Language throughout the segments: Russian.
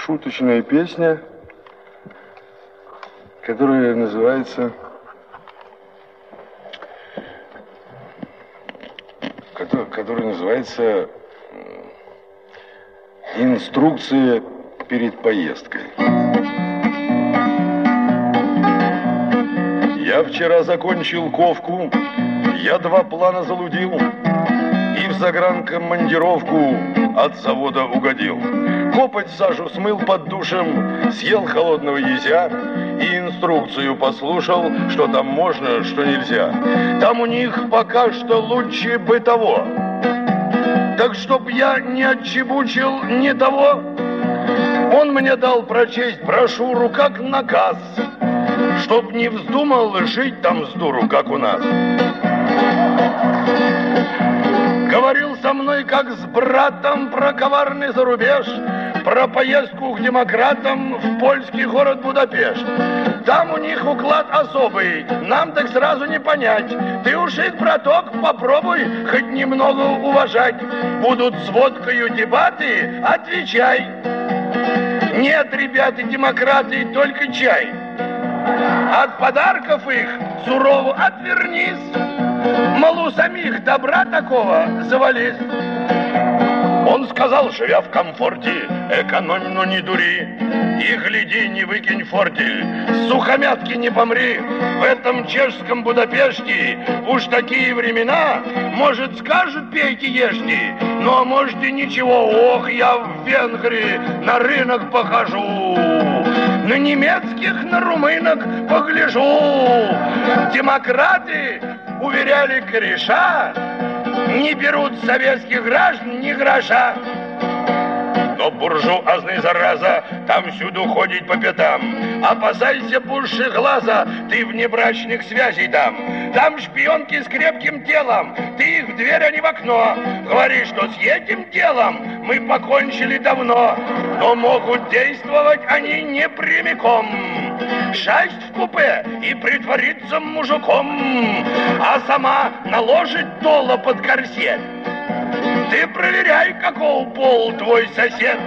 шуточная песня, которая называется... «Инструкция перед поездкой». Я вчера закончил ковку, я 2 плана залудил и в загранкомандировку от завода угодил. Копоть сажу смыл под душем, съел холодного езя и инструкцию послушал, что там можно, что нельзя. Там у них пока что лучше бы того. Так чтоб я не отчебучил ни того, он мне дал прочесть брошюру как наказ, чтоб не вздумал жить там с дуру, как у нас. Говорил со мной как с братом про коварный зарубеж, про поездку к демократам в польский город Будапешт. Там у них уклад особый, нам так сразу не понять. Ты уж их, браток, попробуй хоть немного уважать. Будут с водкою дебаты, отвечай. Нет, ребята, демократы, только чай. От подарков их сурово отвернись. Мол, у самих добра такого завались. Он сказал, живя в комфорте, экономь, но не дури. И гляди, не выкинь фортель, с сухомятки не помри. В этом чешском Будапеште уж такие времена, может, скажут, пейте, ешьте, но может и ничего. Ох, я в Венгрии на рынок похожу, на немецких, на румынок погляжу. Демократы, уверяли кореша, не берут советских граждан ни гроша. Но буржуазный зараза там всюду ходит по пятам. Опасайся пуши глаза, ты внебрачных связей там. Там шпионки с крепким телом, ты их в дверь, а не в окно. Говори, что с этим делом мы покончили давно. Но могут действовать они не прямиком. Шасть в купе и притвориться мужиком, а сама наложит доло под корсет. Ты проверяй, какого пола твой сосед.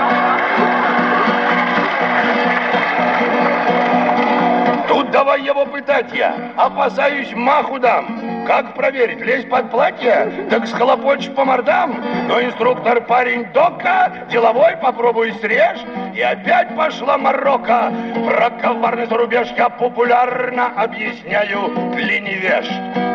Тут давай его пытать я, опасаюсь, маху дам. Как проверить, лезть под платье, так схлопочешь по мордам. Но инструктор парень дока, деловой, попробуй срежь. И опять пошла морока. Про коварный зарубеж я популярно объясняю для невежд.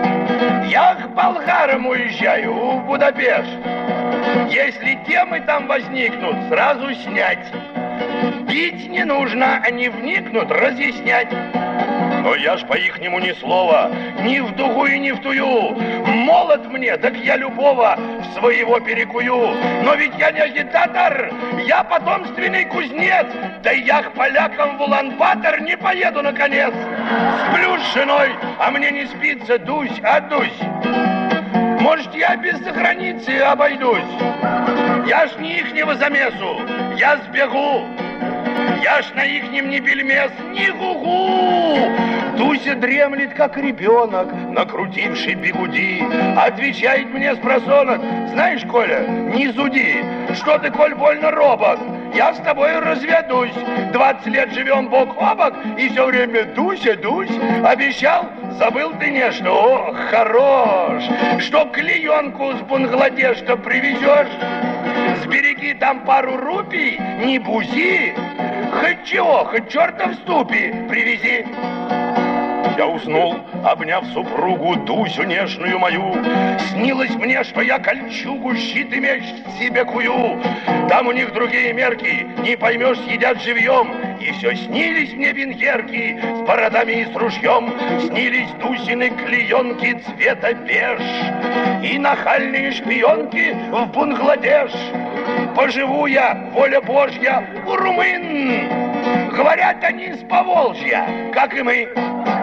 Я к болгарам уезжаю в Будапешт. Если темы там возникнут, сразу снять. Бить не нужно, они вникнут, разъяснять. Но я ж по-ихнему ни слова, ни в дугу и ни в тую. Молод мне, так я любого в своего перекую. Но ведь я не агитатор, я потомственный кузнец. Да я к полякам в Улан-Батор не поеду наконец. Сплю с женой, а мне не спится, дусь, отдусь. Может, я без заграницы обойдусь. Я ж не ихнего замесу, я сбегу. Я ж на ихнем не бельмес, ни гугу. Дуся дремлет, как ребенок, накрутивший бигуди. Отвечает мне спросонок: знаешь, Коля, не зуди. Что ты, коль, больно робок? Я с тобой разведусь. 20 лет живем бок о бок, и все время Дуся, Дусь. Обещал, забыл ты нечто. Ох, хорош. Что клеенку с Бангладеша привезешь? Сбереги там пару рупий, не бузи. Хоть чего, хоть черта в ступе привези. Я уснул, обняв супругу Дусю нежную мою. Снилось мне, что я кольчугу, щит и меч себе кую. Там у них другие мерки, не поймешь, съедят живьем. И все снились мне венгерки с бородами и с ружьем. Снились Дусины клеенки цвета беж и нахальные шпионки в Бангладеш. Поживу я, воля Божья, у румын. Говорят они с Поволжья, как и мы.